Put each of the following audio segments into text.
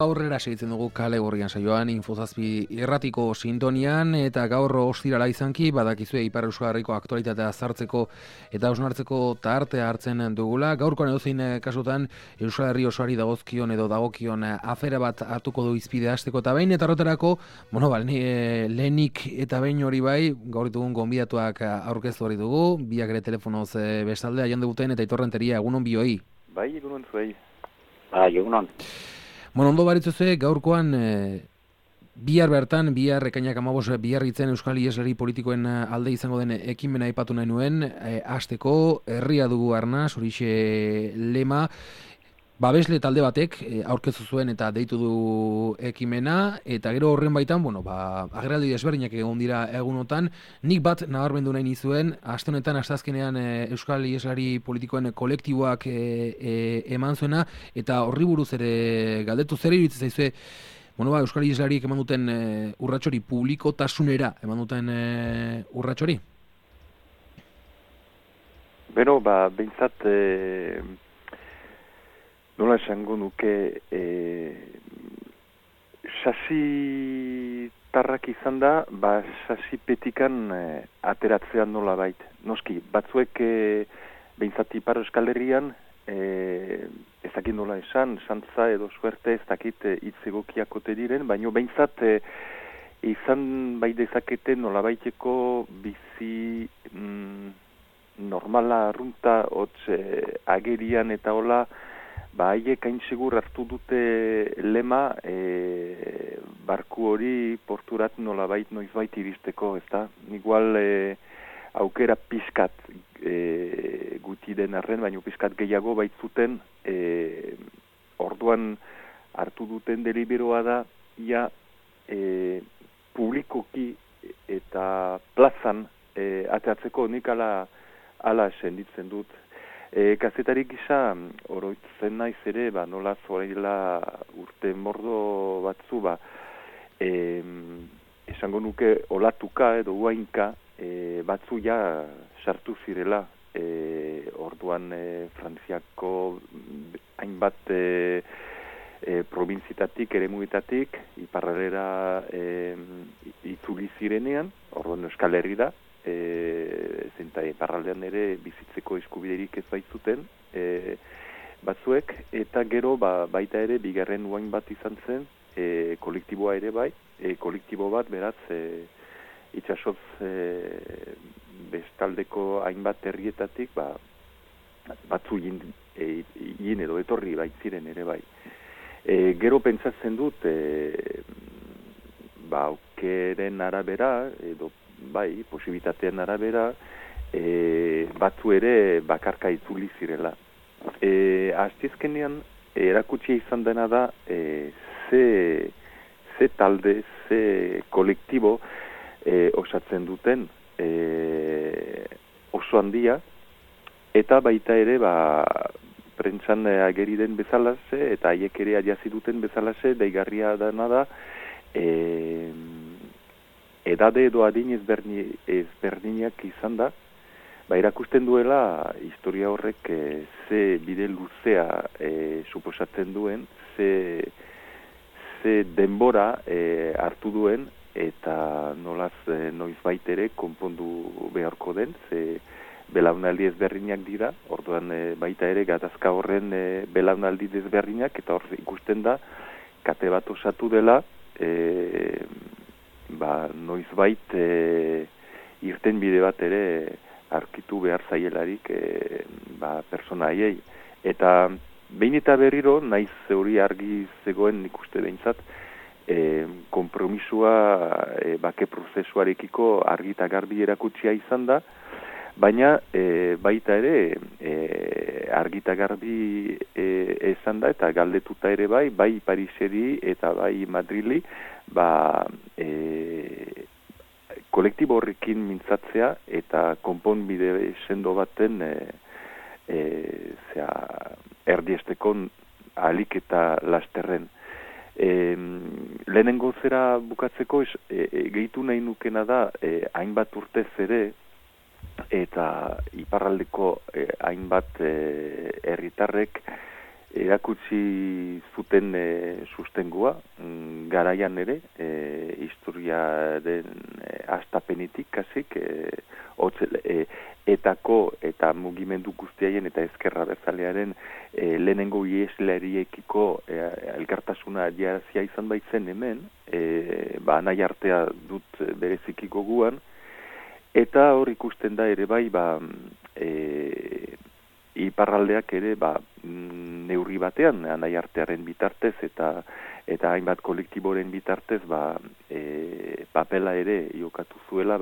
Aurrera segitzen dugu Kale Gorrian saioan, Infozazpi irratiko sintonian, eta gaur ostirala izanki, badakizue Ipar Euskal Herriko aktualitatea zartzeko eta osnartzeko tartea hartzen dugula. Gaurkoan edozein kasutan Euskal Herri osoari dagozkion edo dagokion afera bat hartuko du izpide hasteko eta behin, eta roterako, lehenik eta behin hori bai, gaur ditugun gonbidatuak aurkeztu hori dugu, biak ere telefonoz bestaldea jan duguten eta itorrenteria, egunon bioi. Bai, egunon zuei. Bai, egunon. Ondo baritzuzue, gaurkoan bihar ekainak 15 biarritzen Euskal Iheslari politikoen alde izango den ekimena aipatu nahi nuen, hasteko herria dugu arnaz, horixe lema, babesle talde batek aurkeztu zuen eta deitu du ekimena, eta gero horren baitan, agerraldi desberdinak egon dira egunotan, nik bat nabarmendu nahi nizuen, aste honetan asteazkenean Euskal Iheslari politikoen kolektiboak eman zuena, eta horri buruz ere galdetu zer iruditzen zaizue, Euskal Iheslariek eman duten urratsori, publikotasunera eman duten urratsori? Bero, behintzat, nola esango nuke, sasi tarrak izan da, sasi petikan ateratzean nola bait. Noski, batzuek behintzat Ipar Euskal Herrian, ez dakit nola esan, santza edo suerte ez dakit hitz egokiakote diren, baina behintzat izan bai dezakete nola baiteko bizi normala arrunta hotz agerian eta hola, haiek hain segur hartu dute lema barku hori porturat nolabait noizbait iristeko, ezta? Igual aukera pizkat guti den arren, baina pizkat gehiago baitzuten orduan hartu duten deliberoa da ia publikoki eta plazan ateatzeko nik ala senditzen dut. Kazetari gisa oroitzen naiz ere, nola zorela urte mordo batzu, esango nuke olatuka edo uainka batzu ja sartu zirela. Orduan Frantziako hainbat probintzitatik, eremuetatik, iparralera itzuli zirenean, orduan Euskal Herri da, zenta iparraldean ere bizitzeko eskubiderik ez baitzuten batzuek, eta gero baita ere bigarren uain bat izan zen, kolektiboa ere bai, kolektibo bat beraz itxasoz bestaldeko hainbat herrietatik batzu hien edo etorri baitziren ere bai. Gero pentsatzen dut aukeren arabera edo posibitatean arabera batzu ere bakarka itzuli zirela. Astizkenean erakutsia izan dena da ze talde, ze kolektibo osatzen duten oso handia, eta baita ere prentsan ageri den bezalaze eta haiek ere adiazi duten bezalaze, deigarria dena da edade edo adin ezberdinak izan da, erakusten duela historia horrek ze bide luzea suposatzen duen, ze denbora hartu duen, eta nolaz noizbait ere konpondu beharko den, ze belaunaldi ezberdinak dira, orduan baita ere gatazka horren belaunaldi ezberdinak, eta hor ikusten da, kate bat osatu dela, noizbait irten bide bat ere arkitu behar zaielarik persona haiei. Eta behin eta berriro, naiz hori argi zegoen ikuste behintzat, konpromisua bake prozesuarekiko argi eta garbi erakutsia izan da, baina baita ere argi eta garbi izan da, eta galdetuta ere bai Pariseri eta bai Madrili, kolektibo horrekin mintzatzea eta konponbide sendo baten erdiesteko ahalik eta lasterren. Lehenengo zera bukatzeko gehitu nahi nukena da hainbat urtez ere eta iparraldeko hainbat herritarrek erakutsi zuten sustengua, garaian ere, historiaren astapenitik, kasik, etako eta mugimendu guztiaien eta ezkerra bezalearen lehenengo iheslariekiko elkartasuna adiarazia izan baitzen hemen, nahi artea dut bereziki goguan, eta hor ikusten da ere bai, iparraldeak ere neurri batean nahi artearen bitartez eta hainbat kolektiboren bitartez papela ere jokatu zuela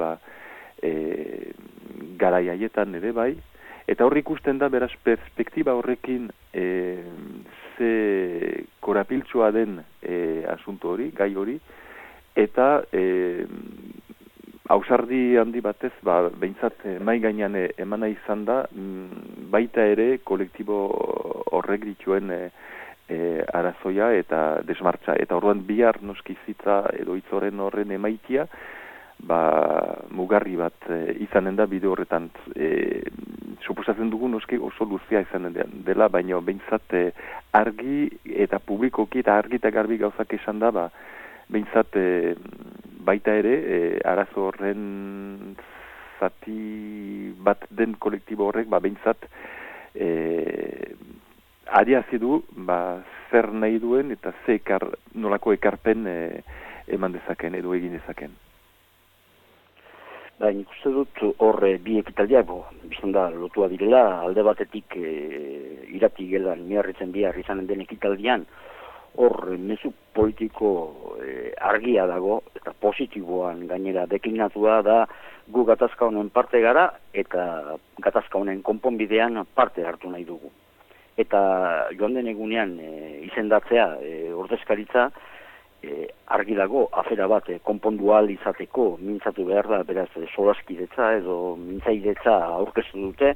garai haietan ere bai, eta hor ikusten da beraz perspektiba horrekin ze korapiltsua den asunto hori, gai hori, eta ausardi handi batez, behintzat mai gainean emana izan da, baita ere kolektibo horrek dituen arazoia eta desmartza. Eta orduan bihar noskizitza edo hitzoren horren emaitia, mugarri bat izanen da bide horretan. Suposatzen dugu noski oso luzea izanen dela, baina behintzat argi eta publikoki eta argi eta garbi gauzak esan da, behintzat baita ere, arazo horren zati bat den kolektibo horrek, behintzat adierazi du, zer nahi duen eta nolako ekarpen eman dezaken edo egin dezaken. Nik uste dut hor bi ekitaldiak, biztan da lotua direla, alde batetik irati gelan miarritzen bihar izanen den ekitaldian, hor mezu politiko argia dago eta positiboan gainera deklinatua da gu gatazka honen parte gara eta gatazka honen konponbidean parte hartu nahi dugu. Eta joan den egunean izendatzea ordezkaritza argi dago afera bat konpondu ahal izateko mintzatu behar da, beraz solaskidetza edo mintzaidetza aurkeztu dute,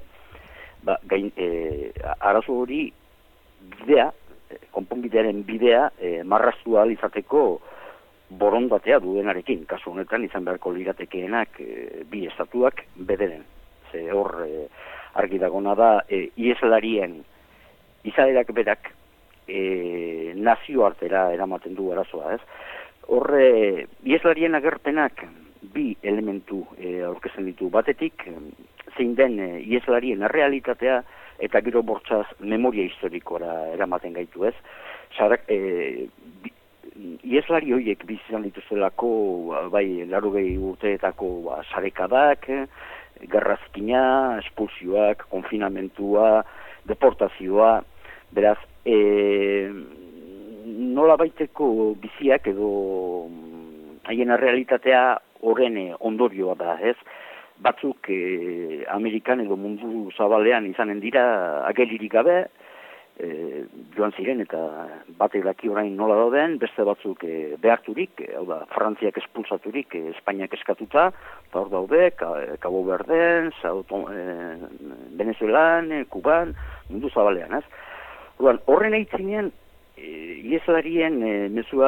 arazo hori bidea, konponbidearen bidea marraztu ahal izateko borondatea duenarekin, kasu honetan izan beharko liratekeenak bi estatuak bederen. Ze hor argi dagona da iheslarien izaerak berak nazioartera eramaten du arazoa, ez? Horre, iheslarien agerpenak bi elementu aurkezten ditu. Batetik, zein den iheslarien realitatea eta gero bortzaz memoria historikora eramaten gaitu, ez? Ieslari horiek bizizan dituzelako, bai, 80 urteetako sarekadak, gerrazkina, espulsioak, konfinamentua, deportazioa, beraz, nola baiteko biziak edo haien realitatea horren ondorioa da, ez? Batzuk Amerikan edo mundu zabalean izanen dira agelirik gabe, joan ziren eta batek daki orain nola dauden, beste batzuk beharturik, hau da, Frantziak espulsaturik, Espainiak eskatuta, eta hor daude, Cabo Verden, Venezuelan, Kuban, mundu zabalean, ez? Horren eitzinean, ieslarien mezua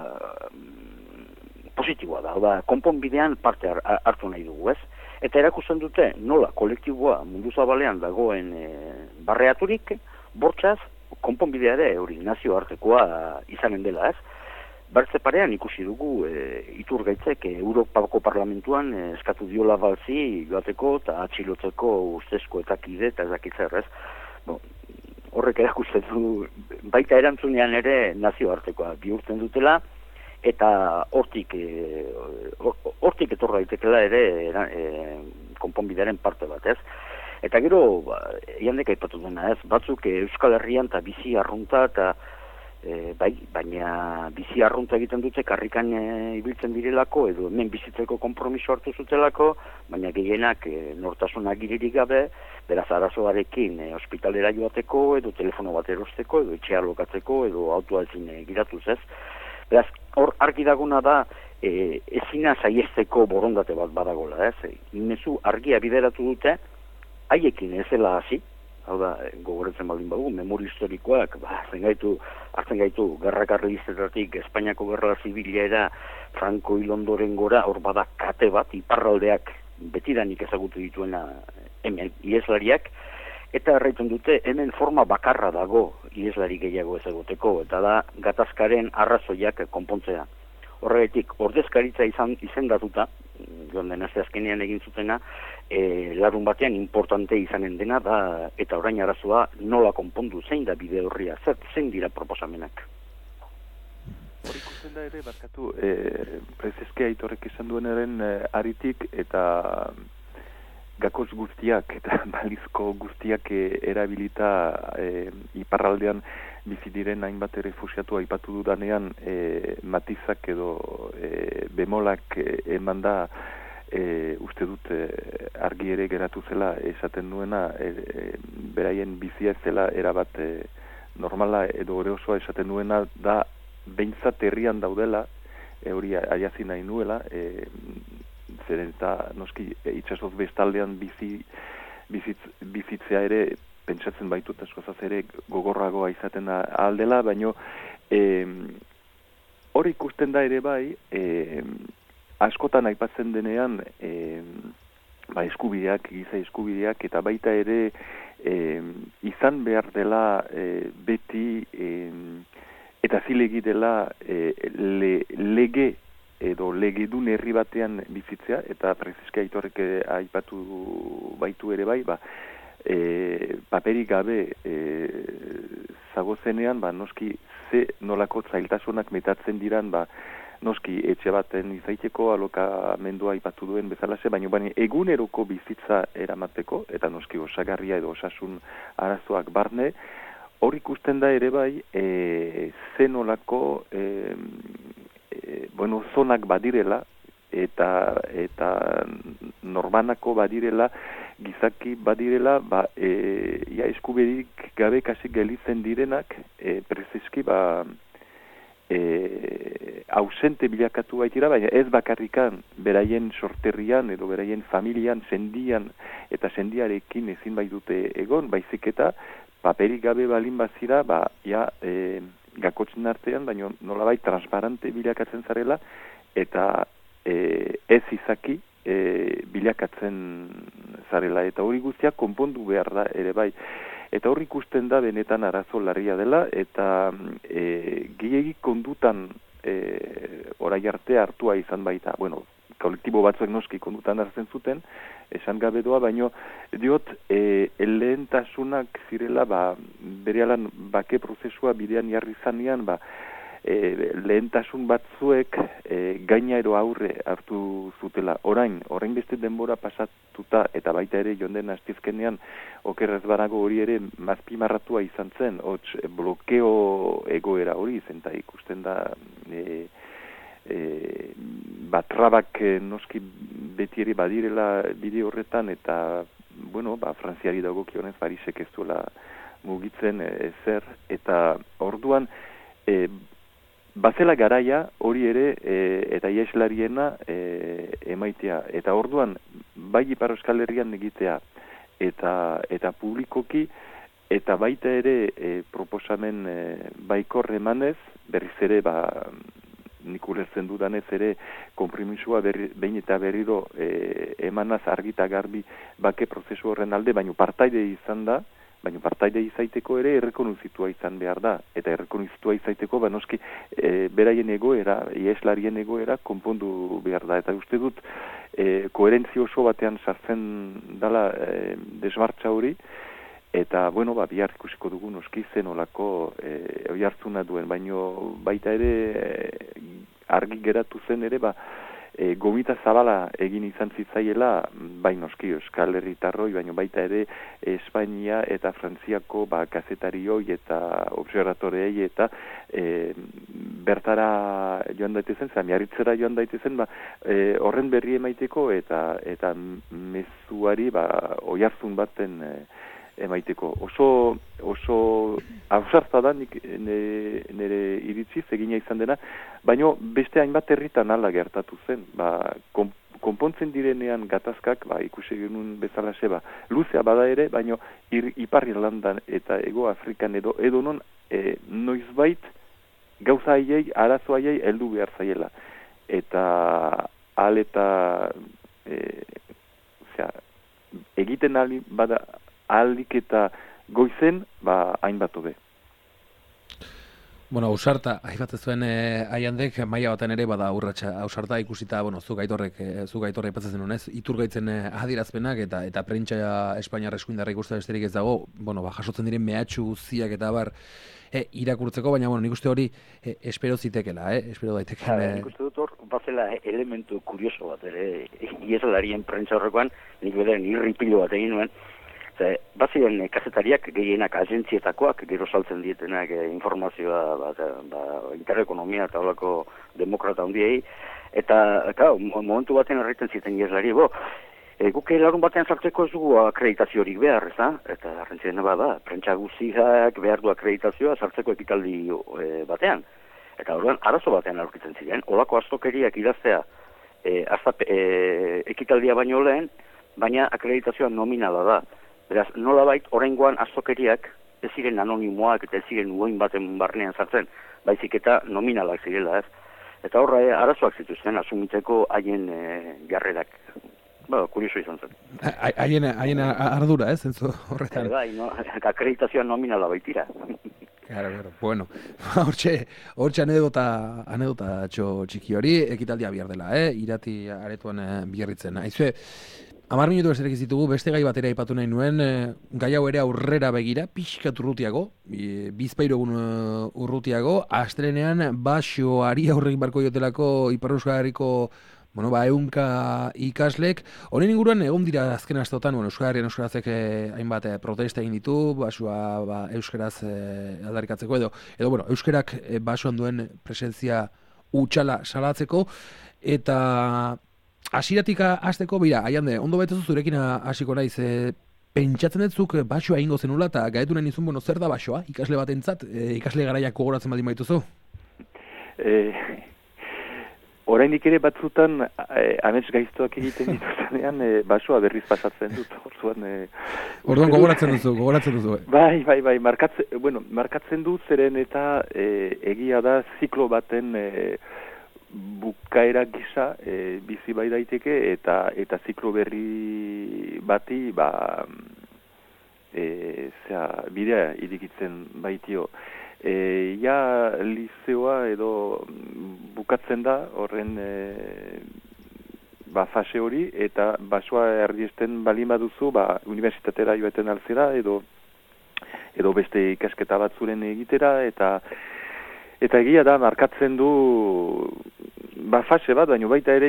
positiboa da, hau da, konponbidean parte hartu nahi dugu, ez? Eta erakusten dute nola kolektiboa mundu zabalean dagoen barreaturik, bortxaz, konponbidea ere hori nazioartekoa izanen dela, ez? Bertze parean ikusi dugu Iturgaitzek Europako Parlamentuan eskatu diola balzi joateko eta atxilotzeko ustezko eta kide eta ezakitzer, ez? Horrek erakusten du baita erantzunean ere nazioartekoa bihurtzen dutela, eta hortik etorra daitekela ere konponbidearen parte bat, ez? Eta gero, jandek aipatu dena, ez? Batzuk Euskal Herrian eta bizi arrunta eta baina bizi arrunta egiten dute karrikan ibiltzen direlako edo hemen bizitzeko konpromiso hartu zutelako, baina gehienak nortasun agiririk gabe, beraz arazoarekin ospitalera joateko edo telefono bat erosteko edo etxea lokatzeko edo autoa ezin giratuz, ez? Beraz, hor argi daguna da ezina saiesteko borondate bat badagola, ez? Mezu argia bideratu dute, haiekin ez dela hasi, hau da, gogoretzen baldin badugu, memoria historikoak, hartzen gaitu, gerra karlistetatik, Espainiako gerra zibilera, Franco hil ondoren gora, hor bada kate bat, iparraldeak betidanik ezagutu dituena hemen, ieslariak, eta erraiten dute hemen forma bakarra dago ieslari gehiago ez egoteko, eta da gatazkaren arrazoiak konpontzea. Horregatik, ordezkaritza izendatuta, joan den aste azkenean egin zutena, larun batean importante izanen dena da, eta orain arazoa nola konpondu, zein da bide horria, zein dira proposamenak. Hor ikusten da ere, barkatu, Prezeske Aitorrek esan duenaren aritik eta gakoz guztiak eta balizko guztiak erabilita iparraldean bizi diren hainbat errefuxiatu aipatu dudanean matizak edo bemolak eman da uste dut argi ere geratu zela esaten duena beraien bizia ez zela erabat normala edo ere osoa esaten duena da behintzat herrian daudela hori aiazi nahi nuela zeren eta noski itxasoz bestaldean bizitzea ere pentsatzen baitut askozaz ere gogorragoa izaten aldela, baino hor ikusten da ere bai askotan aipatzen denean eskubideak, giza eskubideak eta baita ere izan behar dela beti eta zilegi dela lege edo legedun herri batean bizitzea, eta Prezeske Aitorrek aipatu baitu ere bai, paperik gabe zagozenean, noski ze nolako zailtasunak metatzen diran, noski etxe baten izaiteko alokamendua aipatu duen bezalaxe, baina eguneroko bizitza eramateko, eta noski osagarria edo osasun arazoak barne, hor ikusten da ere bai, ze nolako zonak badirela eta normanako badirela, gizaki badirela, eskubiderik gabe kasik gelitzen direnak, Prezeski ausente bilakatu baitira, baina ez bakarrikan beraien sorterrian edo beraien familian, sendian eta sendiarekin ezin baitute egon, baizik eta paperik gabe balin bazira, gakotzen artean, baina nolabait transparente bilakatzen zarela, eta ez izaki bilakatzen zarela, eta hori guztiak konpondu behar da ere bai. Eta hori ikusten da benetan arazo larria dela, eta gehiagik kondutan orai arte hartua izan baita, kolektibo batzuek noski kondutan hartzen zuten, esan gabe doa, baino diot lehentasunak zirela berealan bake prozesua bidean jarri zanean, lehentasun batzuek gaina edo aurre hartu zutela. Orain beste denbora pasatuta eta baita ere jonden astizkenean okerrez banago hori ere mazpimarratua izan zen, blokeo egoera hori zen, eta ikusten da trabak noski beti ere badirela bide horretan, eta Frantziari dagokionez Parisek ez duela mugitzen ezer, eta orduan bazela garaia hori ere eta ieslariena emaitea, eta orduan bai Ipar Euskal Herrian egitea eta publikoki, eta baita ere proposamen baikor emanez, berriz ere nik ulertzen dudanez ere konpromisua behin eta berriro emanaz argita garbi bake prozesu horren alde, baina partaide izan da, baina partaide izaiteko ere errekonozitua izan behar da, eta errekonozitua izaiteko noski beraien egoera, ieslarien egoera konpondu behar da, eta uste dut koherentzia oso batean sartzen dala desmartza hori, eta bihar ikusiko dugu noski zen olako oihartzuna duen, baino baita ere argi geratu zen ere gomita zabala egin izan zitzaiela, bai noski Euskal Herritarroi, baino baita ere Espainia eta Frantziako kazetarioi eta observatoreei eta bertara joan daitezen, Miarritzera joan daitezen, horren berri emaiteko eta mezuari oihartzun baten emaiteko. Oso ausarta da nire iritziz egina izan dena, baino beste hainbat herritan hala gertatu zen. Konpontzen direnean gatazkak, ikusi genuen bezalaxe, luzea bada ere, baino Ipar Irlandan eta Hego Afrikan edo non noizbait gauza haiei, arazo haiei heldu behar zaiela. Eta egiten ahalik eta goizen, hainbat hobe. Bueno, ausarta, aipatzen zuen Aiandek, maila baten ere bada urratsa ausarta ikusita, zuk aitorre aipatzen zenuen, ez? Iturgaitzen adierazpenak eta prentsa Espainiar eskuindarra ikusten besterik ez dago, jasotzen diren mehatxu guztiak eta bar irakurtzeko, baina nik uste hori espero zitekela, espero daitekela. Nik uste dut hor, bazela elementu kurioso bat, iesalarien prentsa horrekoan, nik beden irripilo bat egin nuen, baziren kazetariak gehienak agentzietakoak, gero saltzen dietenak informazioa interekonomia eta holako demokrata handiei, eta momentu baten erraiten ziten ieslari, guke larun batean sartzeko ez dugu akreditaziorik behar, eta errentzien bada, prentsa guztiak behar du akreditazioa sartzeko ekitaldi batean. Eta horrean, arazo batean aurkitzen ziren, holako astokeriak idaztea ekitaldia baino lehen, baina akreditazioa nominala da. Beraz, nolabait, oraingoan azokeriak ez ziren anonimoak eta ez ziren uoin baten barnean sartzen, baizik eta nominalak zirela, ez? Eta horra arazoak zituzten, asumitzeko haien jarrerak. Kurioso izan zen. Haien ardura, ez? Zentzu horretan. Akreditazioa nominala baitira. Claro. Bueno, hortxe anedota txiki hori, ekitaldia bihar dela, irati aretuan biarritzen. Aizue, 10 minutu besterik ditugu, beste gai batera aipatu nahi nuen, gai hau ere aurrera begira, pixkat urrutiago, bizpahiru egun urrutiago, astelenean basoari aurrekin barko jotelako Ipar Euskal Herriko ehunka ikaslek, honen inguruan egon dira azken asteotan, Euskal Herrian euskarazek hainbat protesta egin ditu, basoa euskaraz aldarrikatzeko edo euskarak basoan duen presentzia utxala salatzeko, eta hasieratik hasteko, Aiande, ondo betezu zurekin hasiko naiz, pentsatzen dutzuk basoa egingo zenula, eta gaetu nahi nizun, zer da basoa, ikasle batentzat, ikasle garaiak gogoratzen baldin baituzu? Orainik ere batzutan, amets gaiztoak egiten dituzenean, basoa berriz pasatzen dut. Orduan gogoratzen duzu. Bai, markatzen du zeren eta egia da ziklo baten bukaera gisa bizi bai daiteke eta ziklo berri bati bidea irikitzen baitio. Lizeoa edo bukatzen da horren fase hori eta basoa erdiesten balin baduzu unibertsitatera joaten altzera edo beste ikasketa batzuren egitera eta egia da markatzen du fase bat, baina baita ere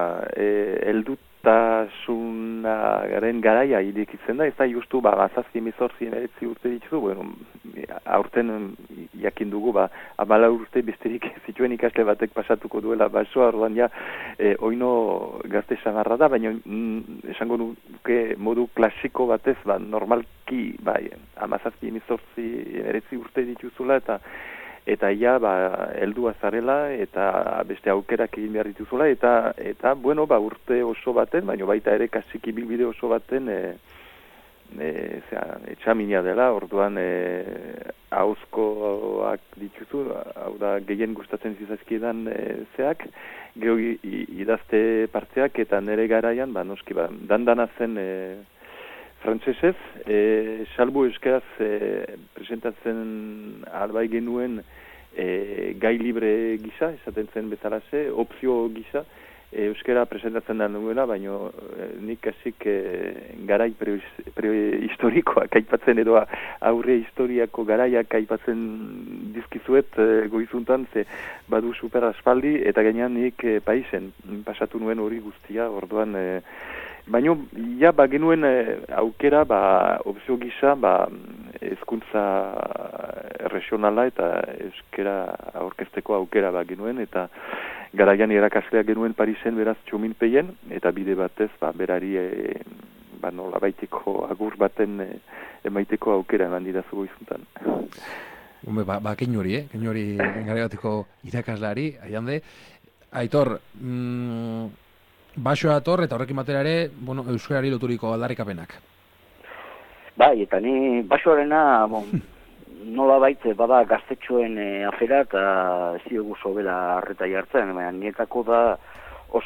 heldutasunaren garaia irekitzen da, ez da justu 17-18 urte dituzu, aurten jakin dugu 14 urte besterik zituen ikasle batek pasatuko duela basoa, orduan oino gazte samarra da, baina esango nuke modu klasiko batez, normalki 17-18 urte dituzula eta heldua zarela eta beste aukerak egin behar dituzula eta urte oso baten, baina baita ere kasik ibilbide oso baten etxamina dela, orduan ahozkoak dituzu, hau da gehien gustatzen zizazkiedan zeak, geho idazte partzeak eta nere garaian, noski dandana zen frantsesez, salbu euskaraz presentatzen albai genuen gai libre gisa, esaten zen bezalase, opzio gisa, euskara presentatzen da nuela, baina nik kasik garai prehistorikoak aipatzen edo aurre historiako garaiak aipatzen dizkizuet goizuntan, ze badu super aspaldi, eta gainean nik paisen pasatu nuen hori guztia, orduan baina, genuen aukera, opzio gisa, hezkuntza regionala eta euskera aurkezteko aukera genuen, eta garaian irakaslea genuen Parisen beraz txominpeien, eta bide batez, berari nolabaiteko agur baten emaiteko aukera eman didazu goizuntan. Kein hori garaibateko irakaslari, Aiande. Aitor, basoa ator eta horrekin batera ere, euskarari loturiko aldarrikapenak. Bai, eta ni basoarena nola baitze bada gaztetxoen afera eta ez diogu sobera arreta jartzen, baina nietako da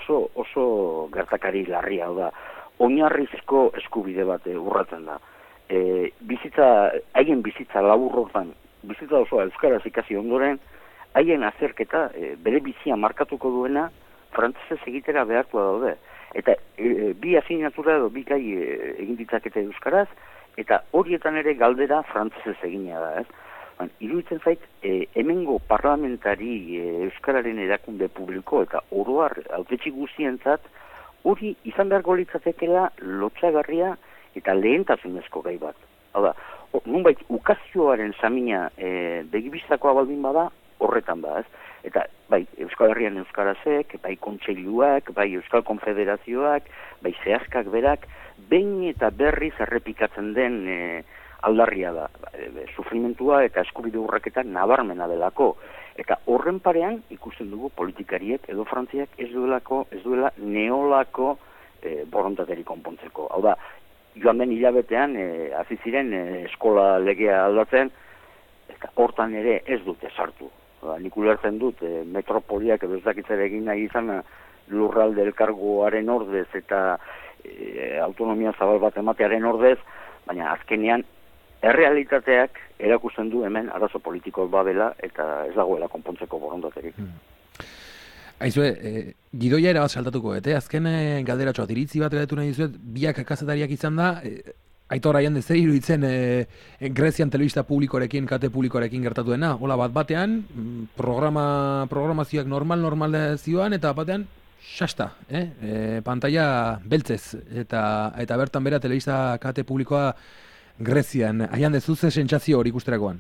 oso gertakari larria, da oinarrizko eskubide bat urratzen da. haien bizitza laburrotan, bizitza osoa euskaraz ikasi ondoren, haien azerketa bere bizia markatuko duena frantzesez egitera behartua daude. Eta bi asignatura edo bi gai egin ditzakete euskaraz, eta horietan ere galdera frantzesez egina da, ez? Iruditzen zait, hemengo parlamentari euskararen erakunde publiko eta oroar hautetsi guztientzat hori izan beharko litzatekeela lotsagarria eta lehentasunezko gai bat. Hau da, nunbait ukazioaren samina begibistakoa baldin bada, horretan da, ez? Eta bai Euskal Herrian euskarazek, bai kontseiluak, bai Euskal Konfederazioak, bai zehazkak berak, behin eta berriz errepikatzen den aldarria da. Sufrimentua eta eskubide urraketa nabarmena delako. Eta horren parean ikusten dugu politikariek edo Frantziak ez duela neolako borontaterik konpontzeko. Hau da, joan den hilabetean hasi ziren eskola legea aldatzen, eta hortan ere ez dute sartu. Nik ulertzen dut, metropoliak edo ez dakitzera egin nahi izan lurralde elkargoaren ordez eta autonomia zabal bat ematearen ordez, baina azkenean errealitateak erakusten du hemen arazo politiko badela eta ez dagoela konpontzeko borondaterik. Aizue, gidoia era bat saltatuko, azken galderatxoa, iritzi bat eratu nahi dizuet, biak kazetariak izan da, Aitor Aian zer iruditzen Grezian telebista publikorekin, kate publikorekin gertatu dena. Hola batean, programazioak normal zioan, eta batean, xasta, pantalla beltzez, eta bertan bera telebista kate publikoa Grezian. Aian dezu ze sentsazio hori ikusterakoan?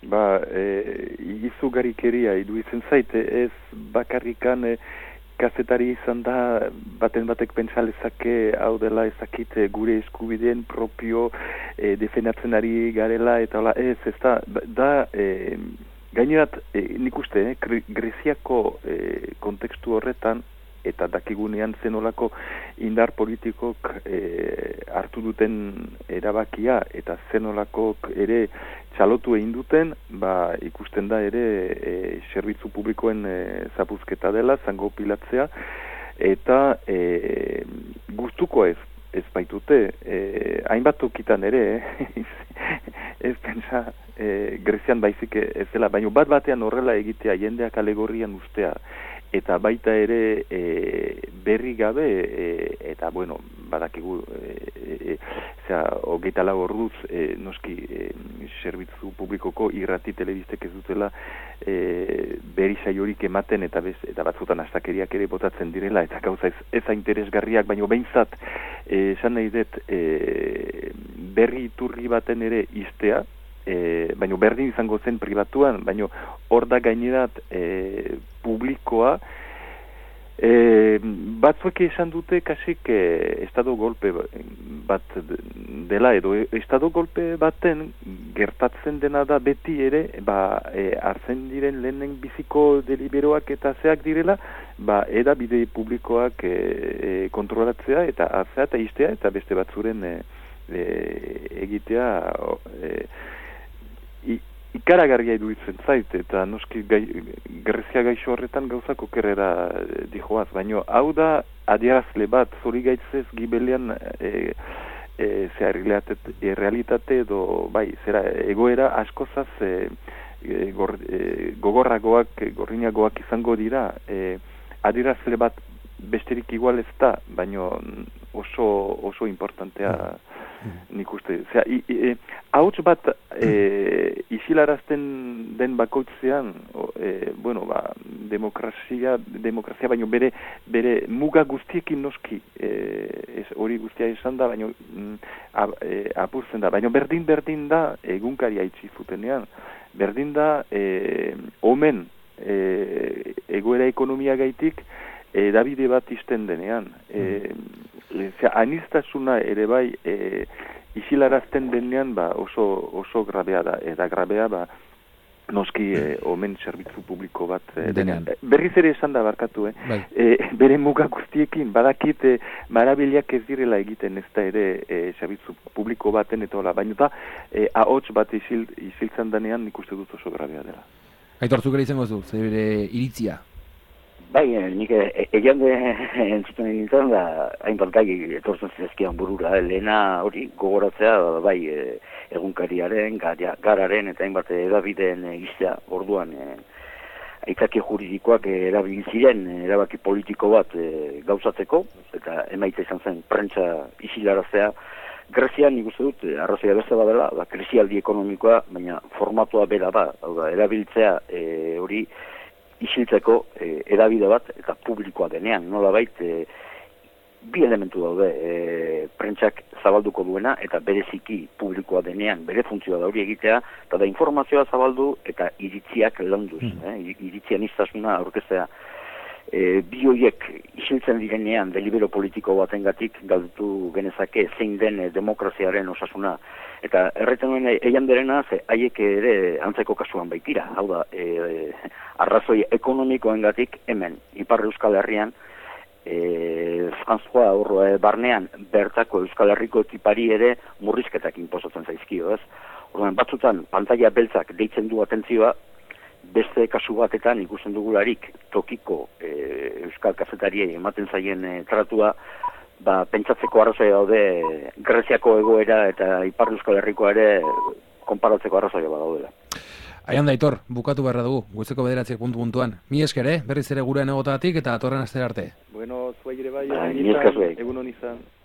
Izugarikeria iruditzen zaite, ez bakarrikan kazetari izan da, batek pentsa lezake hau dela ezakite gure eskubideen propio defendatzen ari garela, eta hola, ez da gainerat nik uste, Greziako kontekstu horretan, eta dakigunean zenolako indar politikok hartu duten erabakia, eta zenolakok ere txalotu egin duten, ikusten da ere zerbitzu publikoen zapuzketa dela, zango pilatzea, eta gustuko ez baitute, hainbat tokitan ere, ez pentsa Grezian baizik ez dela, baina batean horrela egitea jendeak alegorrian ustea, eta baita ere berri gabe, eta bueno, badakigu, hogeita lau orduz, noski, zerbitzu publikoko irrati telebistek ez dutela berri saiorik ematen, eta batzutan astakeriak ere botatzen direla, eta gauza ez interesgarriak, baina behintzat, esan nahi dut, berri iturri baten ere iztea, baina berdin izango zen pribatuan, baina hor da gainerat publikoa, batzuek esan dute kasik estado golpe bat dela, edo estado golpe baten gertatzen dena da beti ere, hartzen diren lehenen biziko deliberoak eta zeak direla, edabide publikoak kontrolatzea eta hartzea eta iztea eta beste batzuren egitea ikaragarria iruditzen zait, eta noski Grezia gaixo horretan gauzak okerrera dijoaz, baina hau da adierazle bat zori gaitzez gibelian realitate edo zera egoera askozaz gorrinagoak izango dira, adierazle bat besterik igual ez da, baina oso importantea nik uste. Hauts bat isilarazten den bakoitzean, demokrazia baino bere muga guztiekin noski, hori guztia esan da, baino apurtzen da. Baino berdin da egunkaria itxi zutenean. Berdin da omen egoera ekonomia gaitik edabide bat izten denean. Aniztasuna ere bai isilarazten denean oso grabea da, eta grabea noski omen zerbitzu publiko bat denean. Berriz ere esan da barkatu, bere muga guztiekin, badakit marabilak ez direla egiten ez da ere zerbitzu publiko baten eta hola, baina da ahots bat isiltzen denean nik uste dut oso grabea dela. Aitor, zuk ere izango zu, zer iritzia? Bai, nik egian entzuten nintzen da, hainbat gai etortzen zizkian burura, lehena hori gogoratzea, bai, egunkariaren, gararen eta hainbat edabideen iztea, orduan, aitzaki juridikoak erabili ziren erabaki politiko bat gauzatzeko, eta emaitza izan zen prentsa isilaraztea. Grezian nik uste dut, arrazoia beste badela, krisialdi ekonomikoa, baina formatua bera da, erabiltzea hori isiltzeko edabide bat, eta publikoa denean, nolabait, bi elementu daude, prentsak zabalduko duena, eta bereziki publikoa denean, bere funtzioa da hori egitea, eta da informazioa zabaldu, eta iritziak landuz, iritzian iztasuna aurkeztea. Bi horiek isiltzen direnean delibero politiko batengatik galdutu genezake zein den demokraziaren osasuna. Eta erretzen duen eian derena, haiek ere antzeko kasuan baitira. Hau da, arrazoi ekonomikoengatik hemen, Ipar Euskal Herrian, Frantzua horro barnean bertako Euskal Herriko tipari ere murrizketak inposatzen zaizkio, ez? Orduan, batzutan, pantalla beltzak deitzen du atentzioa, beste kasu batetan ikusten dugularik tokiko euskal kazetariei ematen zaien tratua, pentsatzeko arrazoia daude Greziako egoera eta Ipar Euskal Herrikoa ere konparatzeko arrazoia badaudela. Aian da, Aitor, bukatu beharra dugu, goizeko 9 puntuan. Mi esker, berriz ere gurean egotatik eta atorren astera arte. Bueno, zuai ere bai, egun egun hon izan.